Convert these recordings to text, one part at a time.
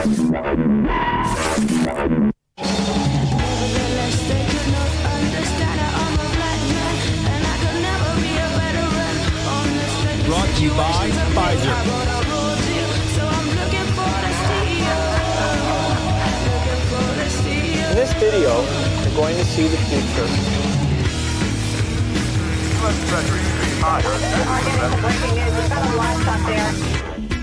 Brought to you by Pfizer. In this video, you're going to see the future. U.S. Treasury Street higher. Breaking news. We've got a livestock there.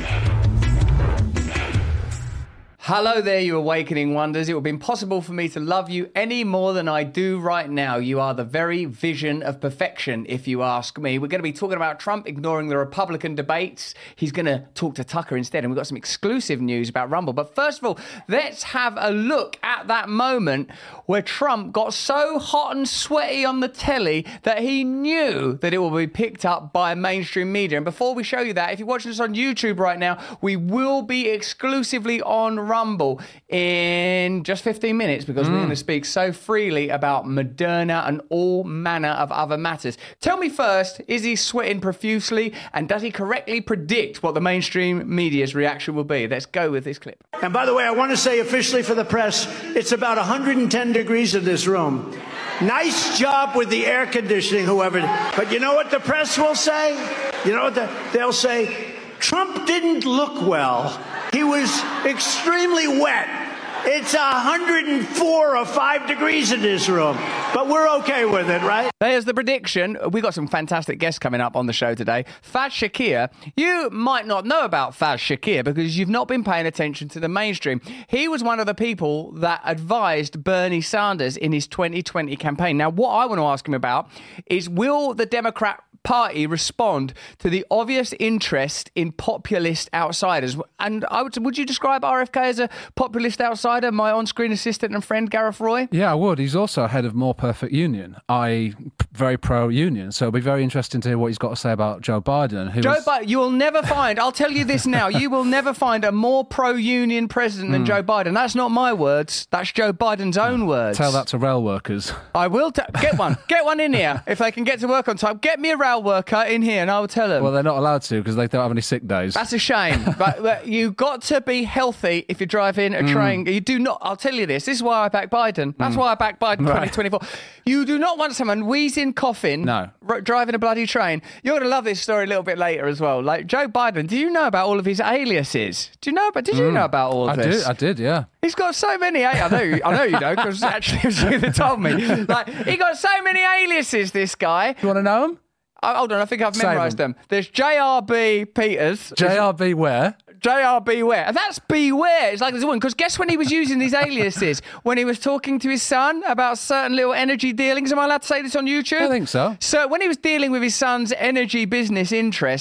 Hello there, you awakening wonders. It would be impossible for me to love you any more than I do right now. You are the very vision of perfection, if you ask me. We're going to be talking about Trump ignoring the Republican debates. He's going to talk to Tucker instead, and we've got some exclusive news about Rumble. But first of all, let's have a look at that moment where Trump got so hot and sweaty on the telly that he knew that it will be picked up by mainstream media. And before we show you that, if you're watching this on YouTube right now, we will be exclusively on Rumble in just 15 minutes because we're going to speak so freely about Moderna and all manner of other matters. Tell me first, is he sweating profusely, and does he correctly predict what the mainstream media's reaction will be? Let's go with this clip. And by the way, I want to say officially for the press, it's about 110 degrees in this room. Nice job with the air conditioning, whoever. But you know what the press will say? You know what they'll say? Trump didn't look well. He was extremely wet. It's 104 or 5 degrees in this room, but we're okay with it, right? There's the prediction. We've got some fantastic guests coming up on the show today. Faz Shakir. You might not know about Faz Shakir because you've not been paying attention to the mainstream. He was one of the people that advised Bernie Sanders in his 2020 campaign. Now, what I want to ask him about is, will the Democrat Party respond to the obvious interest in populist outsiders? And would you describe RFK as a populist outsider, my on-screen assistant and friend Gareth Roy? Yeah, I would. He's also head of More Perfect Union, i.e. very pro-union. So it'll be very interesting to hear what he's got to say about Joe Biden. Biden, you will never find, I'll tell you this now, you will never find a more pro-union president than Joe Biden. That's not my words. That's Joe Biden's own words. Tell that to rail workers. I will. Get one. Get one in here. If they can get to work on time, get me a rail worker in here and I will tell them. Well, they're not allowed to because they don't have any sick days. That's a shame. but you've got to be healthy if you're driving a train. You do not. I'll tell you this. This is why I back Biden. That's why I back Biden 2024. You do not want someone wheezing, coughing, driving a bloody train. You're going to love this story a little bit later as well. Like Joe Biden, do you know about all of his aliases? Did you know about all of this? I did, yeah. He's got so many. I know you know, because actually it was you that told me. Like, he got so many aliases, this guy. You want to know them? Hold on, I think I've memorised them. There's JRB Peters. JRB where? JRB where? And that's beware. It's like there's one. Because guess when he was using these aliases? When he was talking to his son about certain little energy dealings. Am I allowed to say this on YouTube? I think so. So when he was dealing with his son's business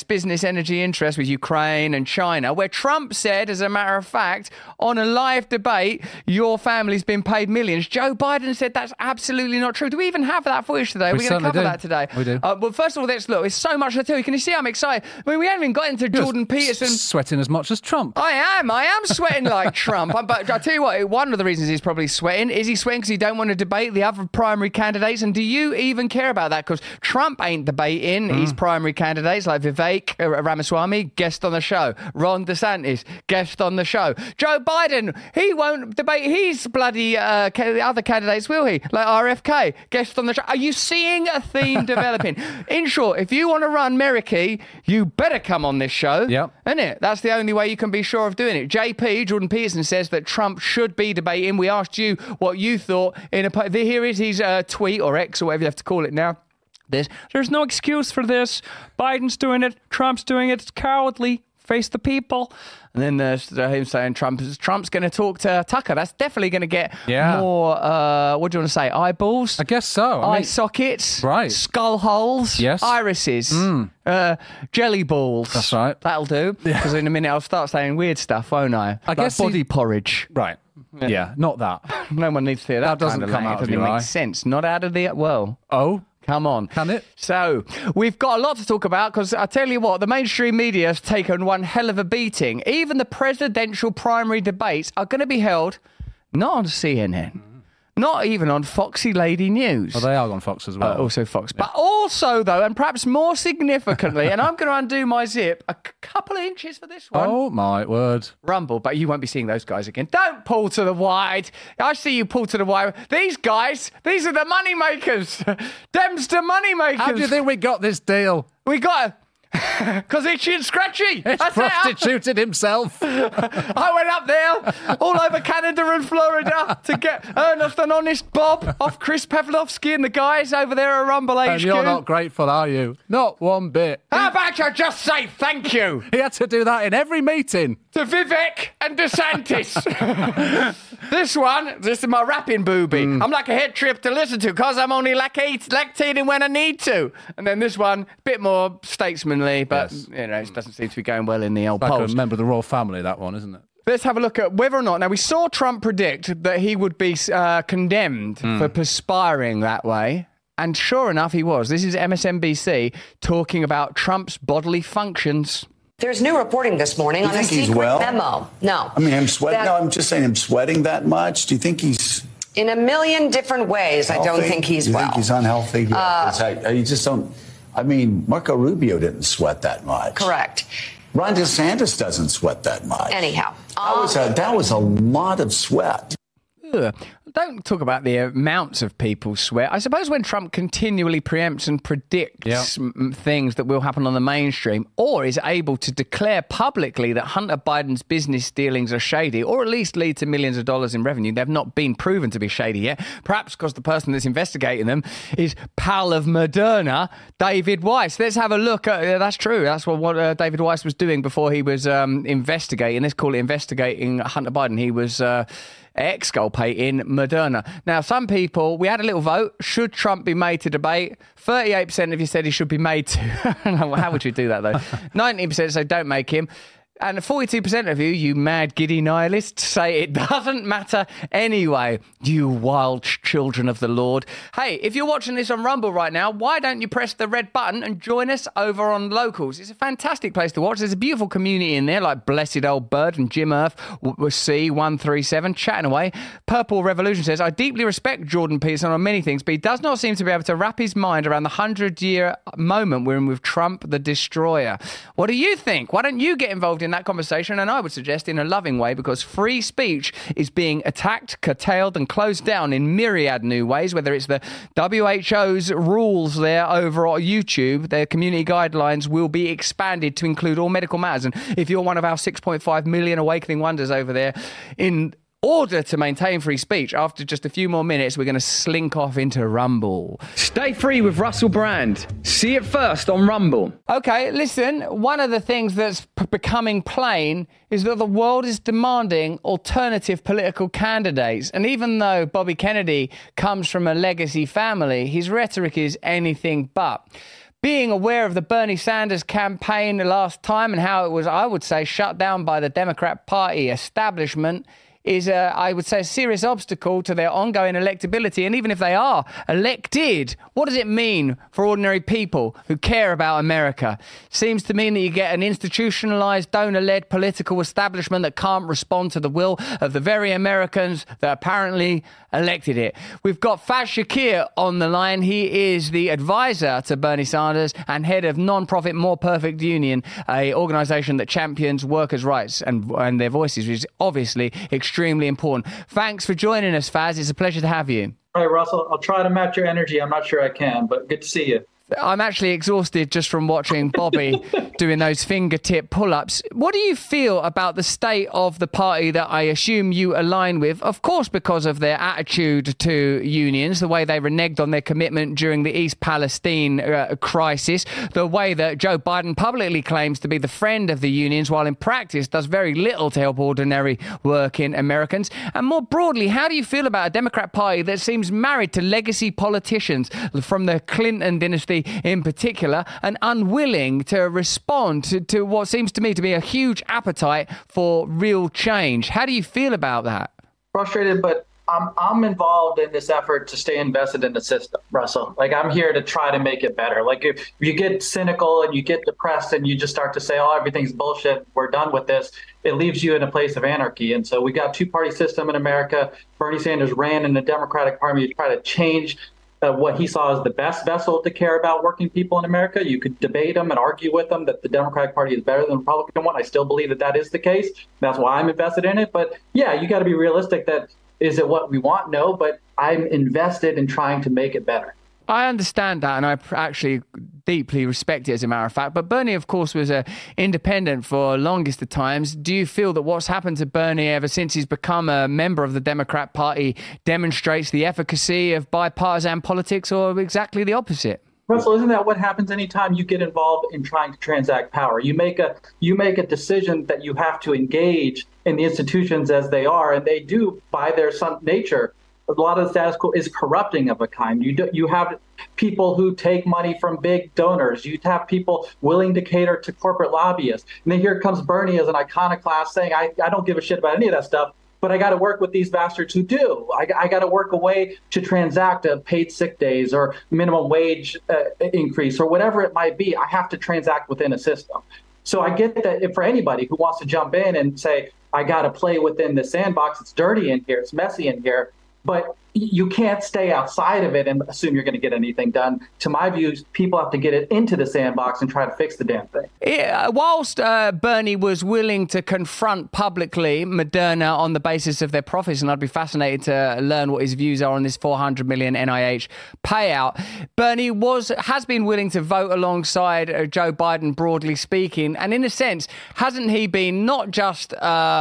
energy interest with Ukraine and China, where Trump said, as a matter of fact, on a live debate, your family's been paid millions. Joe Biden said that's absolutely not true. Do we even have that footage today? We're going to cover that today. We do. Well, first of all, let's look. It's so much to tell you. Can you see I'm excited? I mean, we haven't even got into Jordan Peterson. Sweating as much as Trump. I am sweating like Trump. But I'll tell you what, one of the reasons he's probably sweating is he's sweating because he don't want to debate the other primary candidates. And do you even care about that? Because Trump ain't debating his primary candidates like Vivek Ramaswamy, guest on the show. Ron DeSantis, guest on the show. Joe Biden, he won't debate his bloody the other candidates, will he? Like RFK, guest on the show. Are you seeing a theme developing? In short, if you want to run Merricky, you better come on this show. Yep. Isn't it? That's the only way you can be sure of doing it. JP, Jordan Peterson, says that Trump should be debating. We asked you what you thought. Here is his tweet, or X, or whatever you have to call it now. There's no excuse for this. Biden's doing it. Trump's doing it. It's cowardly. Face the people. And then there's him saying Trump's going to talk to Tucker. That's definitely going to get more, what do you want to say, eyeballs? I guess so. Eye sockets. Right. Skull holes. Yes. Irises. Jelly balls. That's right. That'll do. Because in a minute I'll start saying weird stuff, won't I? I guess body porridge. Right. Yeah, not that. No one needs to hear that doesn't kind of come out of doesn't your make eye. sense. Not out of the... Well... Oh? Come on. Can it? So, we've got a lot to talk about because I tell you what, the mainstream media has taken one hell of a beating. Even the presidential primary debates are going to be held not on CNN, Not even on Foxy Lady News. Oh, they are on Fox as well. Also Fox. Yeah. But also, though, and perhaps more significantly, and I'm going to undo my zip a couple of inches for this one. Oh, my word. Rumble, but you won't be seeing those guys again. Don't pull to the wide. I see you pull to the wide. These guys, these are the money makers. Them's the money makers. How do you think we got this deal? We got... Because Itchy and Scratchy. He's prostituted himself. I went up there, all over Canada and Florida, to get Ernest and Honest Bob off Chris Pavlovsky and the guys over there at Rumble HQ. And you're not grateful, are you? Not one bit. How about you just say thank you? He had to do that in every meeting. To Vivek and DeSantis. This is my rapping booby. I'm like a head trip to listen to because I'm only lactating when I need to. And then this one, a bit more statesmanly, but it doesn't seem to be going well in the old polls. Like a member of the royal family, that one, isn't it? Let's have a look at whether or not... Now, we saw Trump predict that he would be condemned for perspiring that way. And sure enough, he was. This is MSNBC talking about Trump's bodily functions. There's new reporting this morning on a secret memo. No. I mean, I'm sweating. No, I'm just saying I'm sweating that much. Do you think he's... In a million different ways, healthy? I don't think he's well. You think he's unhealthy? You just don't... I mean, Marco Rubio didn't sweat that much. Correct. Ron DeSantis doesn't sweat that much. Anyhow. That was a lot of sweat. Ugh. Don't talk about the amounts of people sweat. I suppose when Trump continually preempts and predicts things that will happen on the mainstream, or is able to declare publicly that Hunter Biden's business dealings are shady, or at least lead to millions of dollars in revenue, they've not been proven to be shady yet. Perhaps because the person that's investigating them is pal of Moderna, David Weiss. Let's have a look at that's true. That's what David Weiss was doing before he was investigating. Let's call it investigating Hunter Biden. He was exculpating Moderna. Now, some people, we had a little vote. Should Trump be made to debate? 38% of you said he should be made to. How would you do that, though? 19% say don't make him. And 42% of you, you mad giddy nihilists, say it doesn't matter anyway, you wild children of the Lord. Hey, if you're watching this on Rumble right now, why don't you press the red button and join us over on Locals? It's a fantastic place to watch. There's a beautiful community in there, like Blessed Old Bird and Jim Earth, C137, chatting away. Purple Revolution says, I deeply respect Jordan Peterson on many things, but he does not seem to be able to wrap his mind around the 100-year moment we're in with Trump the Destroyer. What do you think? Why don't you get involved in that conversation? And I would suggest in a loving way, because free speech is being attacked, curtailed and closed down in myriad new ways, whether it's the WHO's rules there over on YouTube. Their community guidelines will be expanded to include all medical matters. And if you're one of our 6.5 million awakening wonders over there, in order to maintain free speech, after just a few more minutes, we're going to slink off into Rumble. Stay free with Russell Brand. See it first on Rumble. Okay, listen, one of the things that's becoming plain is that the world is demanding alternative political candidates. And even though Bobby Kennedy comes from a legacy family, his rhetoric is anything but. Being aware of the Bernie Sanders campaign the last time and how it was, I would say, shut down by the Democrat Party establishment is, I would say, a serious obstacle to their ongoing electability. And even if they are elected, what does it mean for ordinary people who care about America? Seems to mean that you get an institutionalized, donor-led political establishment that can't respond to the will of the very Americans that apparently elected it. We've got Faz Shakir on the line. He is the advisor to Bernie Sanders and head of non-profit More Perfect Union, a organisation that champions workers' rights and their voices, which is obviously extremely important. Thanks for joining us, Faz. It's a pleasure to have you. All right, Russell, I'll try to match your energy. I'm not sure I can, but good to see you. I'm actually exhausted just from watching Bobby doing those fingertip pull-ups. What do you feel about the state of the party that I assume you align with? Of course, because of their attitude to unions, the way they reneged on their commitment during the East Palestine crisis, the way that Joe Biden publicly claims to be the friend of the unions, while in practice does very little to help ordinary working Americans. And more broadly, how do you feel about a Democrat Party that seems married to legacy politicians from the Clinton dynasty in particular, and unwilling to respond to what seems to me to be a huge appetite for real change? How do you feel about that? Frustrated, but I'm involved in this effort to stay invested in the system, Russell. Like, I'm here to try to make it better. Like, if you get cynical and you get depressed and you just start to say, oh, everything's bullshit, we're done with this, it leaves you in a place of anarchy. And so we got a two-party system in America. Bernie Sanders ran in the Democratic Party to try to change what he saw as the best vessel to care about working people in America. You could debate him and argue with him that the Democratic Party is better than the Republican one. I still believe that is the case. That's why I'm invested in it. But yeah, you got to be realistic that is it what we want? No, but I'm invested in trying to make it better. I understand that, and I actually deeply respect it, as a matter of fact. But Bernie, of course, was an independent for longest of times. Do you feel that what's happened to Bernie ever since he's become a member of the Democrat Party demonstrates the efficacy of bipartisan politics, or exactly the opposite? Russell, isn't that what happens anytime you get involved in trying to transact power? You make a decision that you have to engage in the institutions as they are, and they do, by their nature. A lot of the status quo is corrupting of a kind. You have people who take money from big donors. You have people willing to cater to corporate lobbyists. And then here comes Bernie as an iconoclast saying, I don't give a shit about any of that stuff, but I got to work with these bastards who do. I got to work a way to transact paid sick days or minimum wage increase or whatever it might be. I have to transact within a system. So I get that if for anybody who wants to jump in and say, I got to play within the sandbox, it's dirty in here, it's messy in here, but you can't stay outside of it and assume you're going to get anything done. To my views, people have to get it into the sandbox and try to fix the damn thing. Whilst Bernie was willing to confront publicly Moderna on the basis of their profits, and I'd be fascinated to learn what his views are on this $400 million NIH payout, Bernie has been willing to vote alongside Joe Biden, broadly speaking. And in a sense, hasn't he been not just,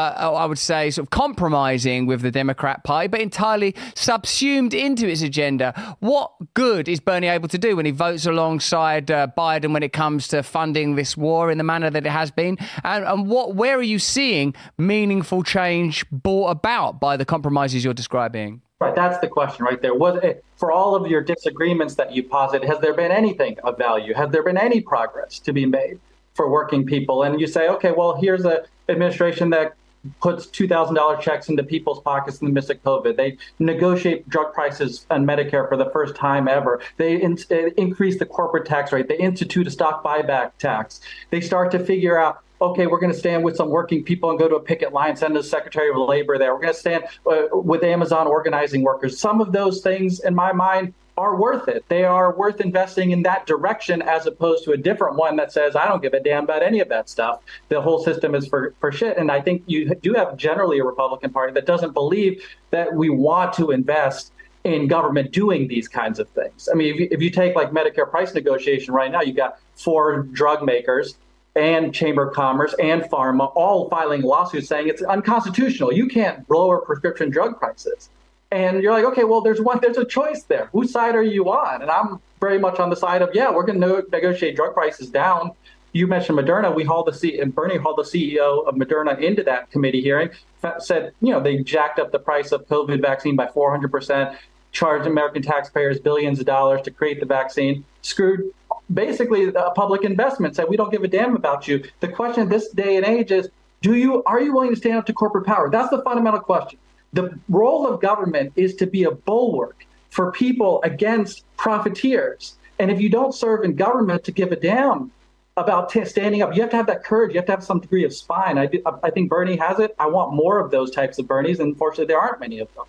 I would say, sort of compromising with the Democrat Party, but entirely subsumed into its agenda? What good is Bernie able to do when he votes alongside Biden when it comes to funding this war in the manner that it has been? And where are you seeing meaningful change brought about by the compromises you're describing? Right, that's the question right there. For all of your disagreements that you posit, has there been anything of value? Has there been any progress to be made for working people? And you say, okay, well, here's an administration that puts $2,000 checks into people's pockets in the midst of COVID. They negotiate drug prices on Medicare for the first time ever. They increase the corporate tax rate. They institute a stock buyback tax. They start to figure out, okay, we're going to stand with some working people and go to a picket line, send the Secretary of Labor there. We're going to stand with Amazon organizing workers. Some of those things, in my mind, are worth it. They are worth investing in that direction as opposed to a different one that says, I don't give a damn about any of that stuff. The whole system is for shit. And I think you do have generally a Republican Party that doesn't believe that we want to invest in government doing these kinds of things. I mean, if you take like Medicare price negotiation right now, you got 4 drug makers and Chamber of Commerce and Pharma all filing lawsuits saying it's unconstitutional. You can't lower prescription drug prices. And you're like, okay, well, there's a choice there. Whose side are you on? And I'm very much on the side of, yeah, we're going to negotiate drug prices down. You mentioned Moderna. And Bernie hauled the CEO of Moderna into that committee hearing, said, they jacked up the price of COVID vaccine by 400%, charged American taxpayers billions of dollars to create the vaccine, screwed basically public investment, said, we don't give a damn about you. The question of this day and age is, are you willing to stand up to corporate power? That's the fundamental question. The role of government is to be a bulwark for people against profiteers. And if you don't serve in government to give a damn about standing up, you have to have that courage. You have to have some degree of spine. I think Bernie has it. I want more of those types of Bernies. And unfortunately, there aren't many of them.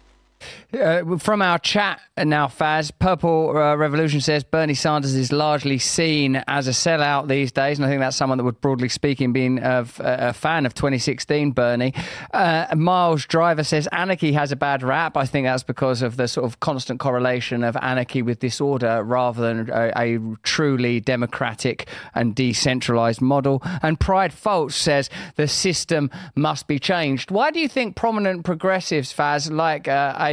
From our chat now, Faz, Purple Revolution says Bernie Sanders is largely seen as a sellout these days, and I think that's someone that would, broadly speaking, be a fan of 2016 Bernie. Miles Driver says anarchy has a bad rap. I think that's because of the sort of constant correlation of anarchy with disorder rather than a truly democratic and decentralized model. And Pride Fulch says the system must be changed. Why do you think prominent progressives, Faz, like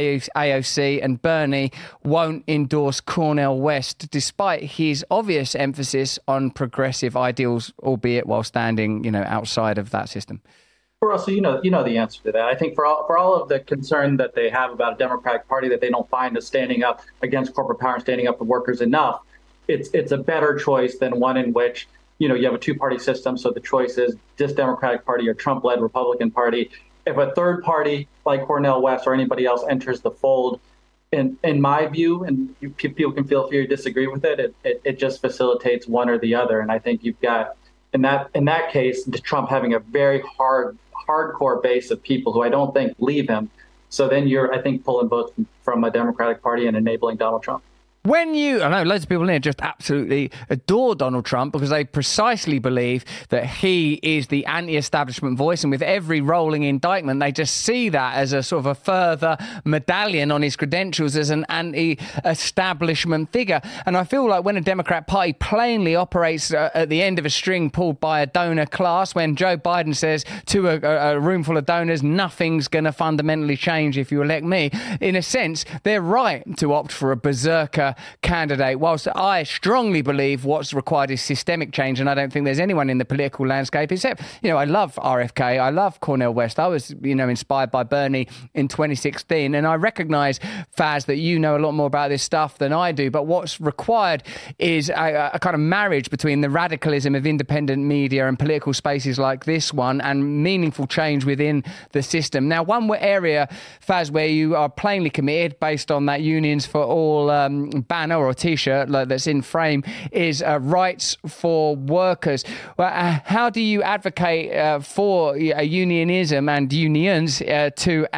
AOC and Bernie won't endorse Cornel West despite his obvious emphasis on progressive ideals, albeit while standing, outside of that system? Russell, you know the answer to that. I think for all of the concern that they have about a Democratic Party that they don't find as standing up against corporate power and standing up for workers enough, it's a better choice than one in which you have a two-party system. So the choice is this Democratic Party or Trump-led Republican Party. if a third party like Cornel West or anybody else enters the fold, in my view, and people can feel free to disagree with it, it just facilitates one or the other. And I think you've got, in that case, Trump having a very hardcore base of people who I don't think leave him. So then you're, I think, pulling votes from a Democratic Party and enabling Donald Trump. I know loads of people in here just absolutely adore Donald Trump because they precisely believe that he is the anti-establishment voice, and with every rolling indictment, they just see that as a sort of a further medallion on his credentials as an anti-establishment figure. And I feel like when a Democrat Party plainly operates at the end of a string pulled by a donor class, when Joe Biden says to a room full of donors, nothing's going to fundamentally change if you elect me, in a sense, they're right to opt for a berserker candidate, whilst I strongly believe what's required is systemic change, and I don't think there's anyone in the political landscape except, I love RFK, I love Cornel West, I was, inspired by Bernie in 2016, and I recognise, Faz, that you know a lot more about this stuff than I do, but what's required is a kind of marriage between the radicalism of independent media and political spaces like this one and meaningful change within the system. Now, one area, Faz, where you are plainly committed based on that Unions for All banner or t-shirt that's in frame is rights for workers. How do you advocate for unionism and unions to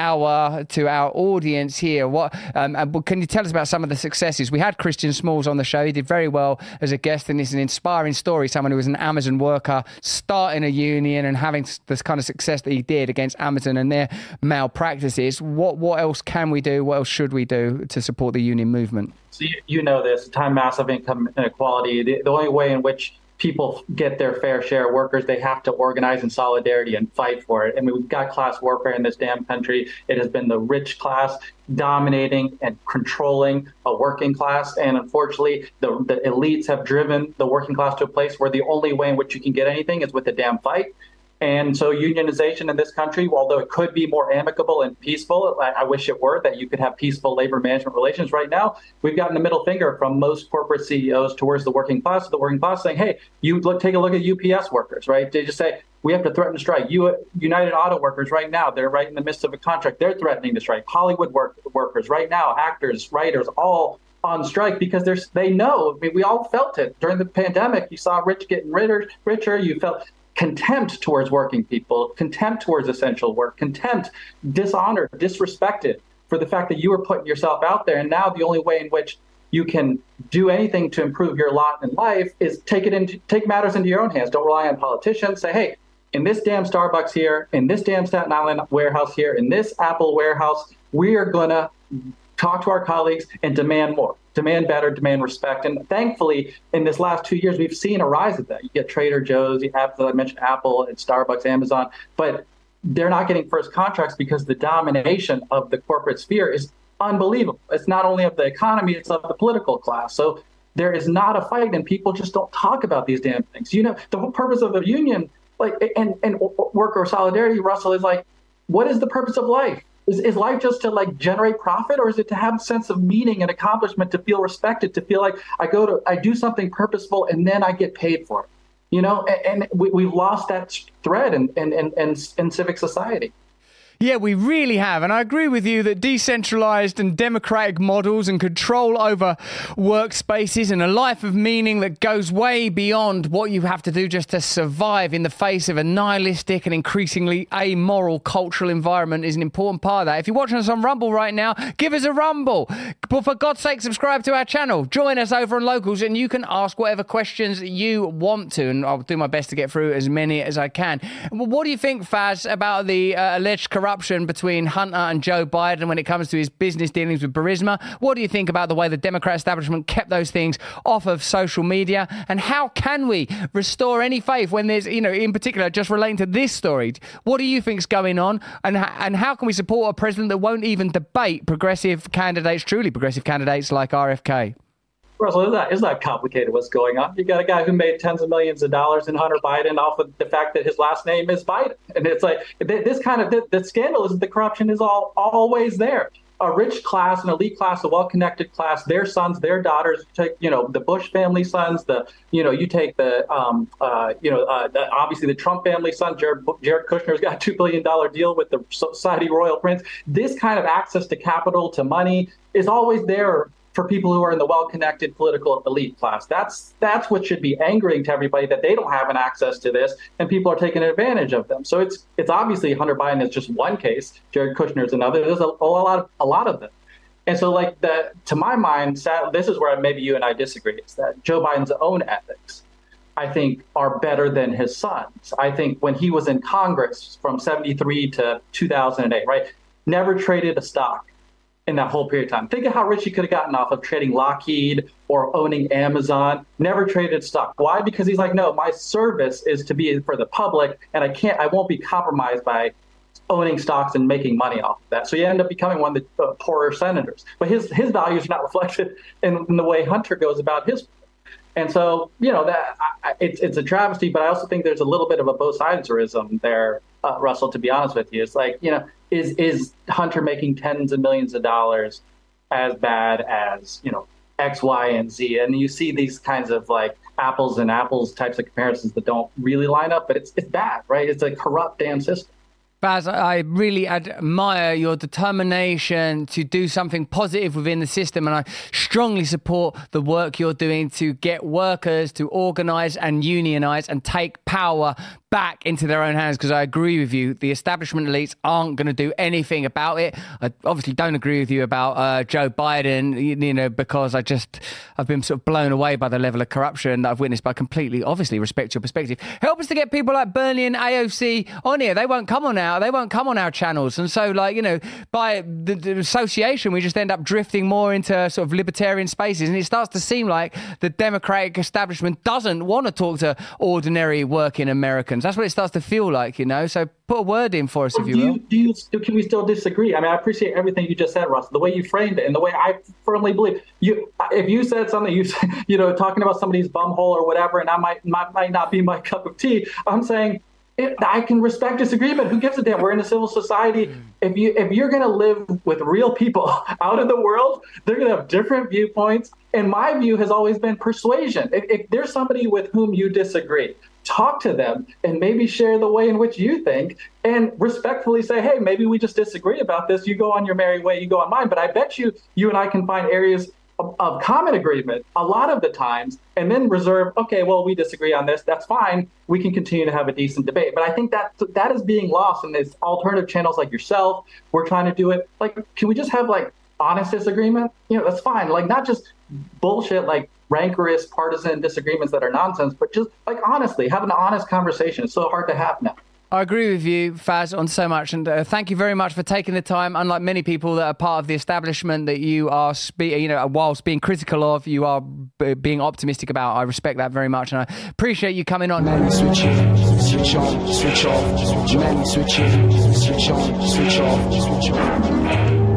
our audience here? What can you tell us about some of the successes? We had Christian Smalls on the show. He did very well as a guest, and it's an inspiring story. Someone who was an Amazon worker starting a union and having this kind of success that he did against Amazon and their malpractices. What else can we do? What else should we do to support the union movement? So you know this, time massive income inequality. The only way in which people get their fair share of workers, they have to organize in solidarity and fight for it. I mean, we've got class warfare in this damn country. It has been the rich class dominating and controlling a working class. And unfortunately, the elites have driven the working class to a place where the only way in which you can get anything is with a damn fight. And so unionization in this country, although it could be more amicable and peaceful, I wish it were, that you could have peaceful labor management relations. Right now, we've gotten the middle finger from most corporate CEOs towards the working class, saying, hey, take a look at UPS workers, right? They just say, we have to threaten to strike. United Auto Workers right now, they're right in the midst of a contract. They're threatening to strike. Hollywood workers right now, actors, writers, all on strike because they know. I mean, we all felt it during the pandemic. You saw rich getting richer. You felt contempt towards working people, contempt towards essential work, contempt, dishonored, disrespected for the fact that you were putting yourself out there. And now the only way in which you can do anything to improve your lot in life is take matters into your own hands. Don't rely on politicians. Say, hey, in this damn Starbucks here, in this damn Staten Island warehouse here, in this Apple warehouse, we are going to talk to our colleagues and demand more, demand better, demand respect. And thankfully, in this last 2 years, we've seen a rise of that. You get Trader Joe's, you have, I mentioned Apple and Starbucks, Amazon, but they're not getting first contracts because the domination of the corporate sphere is unbelievable. It's not only of the economy, it's of the political class. So there is not a fight, and people just don't talk about these damn things. The whole purpose of a union, and worker solidarity, Russell, is what is the purpose of life? Is life just to generate profit, or is it to have a sense of meaning and accomplishment, to feel respected, to feel like I do something purposeful and then I get paid for it? And we've lost that thread in civic society. Yeah, we really have. And I agree with you that decentralized and democratic models and control over workspaces and a life of meaning that goes way beyond what you have to do just to survive in the face of a nihilistic and increasingly amoral cultural environment is an important part of that. If you're watching us on Rumble right now, give us a rumble. But for God's sake, subscribe to our channel. Join us over on Locals and you can ask whatever questions you want to. And I'll do my best to get through as many as I can. What do you think, Faz, about the alleged corruption between Hunter and Joe Biden when it comes to his business dealings with Burisma? What do you think about the way the Democrat establishment kept those things off of social media? And how can we restore any faith when there's, in particular, just relating to this story, what do you think's going on? And how can we support a president that won't even debate progressive candidates, truly progressive candidates like RFK? Russell, it's not complicated what's going on. You got a guy who made tens of millions of dollars in Hunter Biden off of the fact that his last name is Biden. And it's the scandal is that the corruption is always there. a rich class, an elite class, a well-connected class, their sons, their daughters, take, the Bush family sons, you take the, obviously the Trump family son, Jared Kushner's got a $2 billion deal with the Saudi royal prince. This kind of access to capital, to money, is always there for people who are in the well-connected political elite class. That's what should be angering to everybody, that they don't have an access to this and people are taking advantage of them. So it's obviously Hunter Biden is just one case. Jared Kushner is another. There's a lot of them. And so to my mind, this is where maybe you and I disagree, is that Joe Biden's own ethics, I think, are better than his son's. I think when he was in Congress from 73 to 2008, right, never traded a stock in that whole period of time. Think of how rich he could have gotten off of trading Lockheed or owning Amazon. Never traded stock. Why? Because he's like, no, my service is to be for the public, and I won't be compromised by owning stocks and making money off of that. So you end up becoming one of the poorer senators. But his values are not reflected in the way Hunter goes about his. And so, it's a travesty, but I also think there's a little bit of a both siderism there, Russell, to be honest with you. It's like, is Hunter making tens of millions of dollars as bad as, X, Y, and Z? And you see these kinds of like apples and apples types of comparisons that don't really line up, but it's bad, right? It's a corrupt damn system. Baz, I really admire your determination to do something positive within the system, and I strongly support the work you're doing to get workers to organise and unionise and take power back into their own hands, because I agree with you. The establishment elites aren't going to do anything about it. I obviously don't agree with you about Joe Biden, because I've been sort of blown away by the level of corruption that I've witnessed, but I completely, obviously, respect your perspective. Help us to get people like Bernie and AOC on here. They won't come on our channels. And so, by the association, we just end up drifting more into sort of libertarian spaces. And it starts to seem like the Democratic establishment doesn't want to talk to ordinary working Americans. That's what it starts to feel like, So put a word in for us, if you will. Can we still disagree? I mean, I appreciate everything you just said, Russ, the way you framed it and the way I firmly believe. If you said something, talking about somebody's bumhole or whatever, and I might not be my cup of tea, I'm saying, I can respect disagreement. Who gives a damn? We're in a civil society. If you're going to live with real people out in the world, they're going to have different viewpoints. And my view has always been persuasion. If there's somebody with whom you disagree, talk to them and maybe share the way in which you think and respectfully say, hey, maybe we just disagree about this. You go on your merry way, you go on mine. But I bet you and I can find areas of common agreement a lot of the times, and then reserve, okay, well, we disagree on this. That's fine. We can continue to have a decent debate. But I think that is being lost in these alternative channels like yourself. We're trying to do it. Like, can we just have honest disagreement? That's fine. Not just bullshit, rancorous partisan disagreements that are nonsense, but just honestly have an honest conversation. It's so hard to have now. I agree with you, Faz, on so much, and thank you very much for taking the time. Unlike many people that are part of the establishment that you are, whilst being critical of, you are being optimistic about. I respect that very much, and I appreciate you coming on. Men switch in, switch on, switch off. Men switch in, switch on, switch off, switch on.